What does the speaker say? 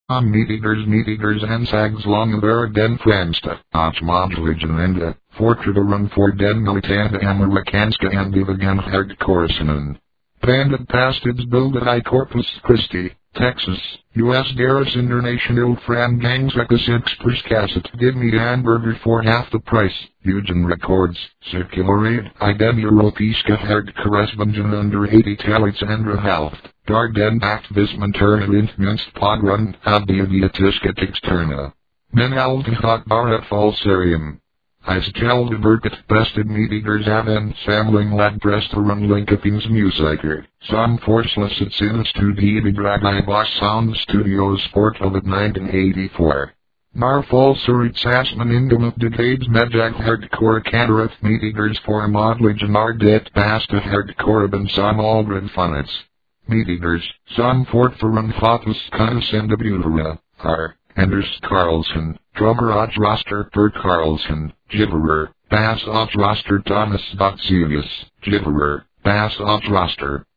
Meat eaters and sags long avera den fransta, och modulagenenda, fortra run for den militanda amerikanska and divagan hardcoresanen. Banded pastids build at I Corpus Christi, Texas, U.S. Garris International Fran Gangs Recus Express Cassette. Give me hamburger for half the price. Eugen Records, Circularade, Idem Europeska Hardcoresbungen under 80 Alexandra Halft, Darden Activismenterna Lintminst Podrun, Abdiadiatiska Externa. Men Aldihot Barat Falsarium. Isgelda Burkett bested meat-eaters aven samling lag restaurant linkapings musiker. Som forslöshet sinnes drag Bosch Sound Studios Sport of 1984. Nar falserit sasman ingam of decades medjag hardcore cadarat meat-eaters for modlage and ardet basta hardcore ben som aldred funnets. Meat-eaters, som fort for fatus canis and abutera, are. Anders Carlson, drummer Oj Roster Per Carlson, Gibberer, bass Oj Roster Thomas Boxelius, Gibberer, bass Oj Roster.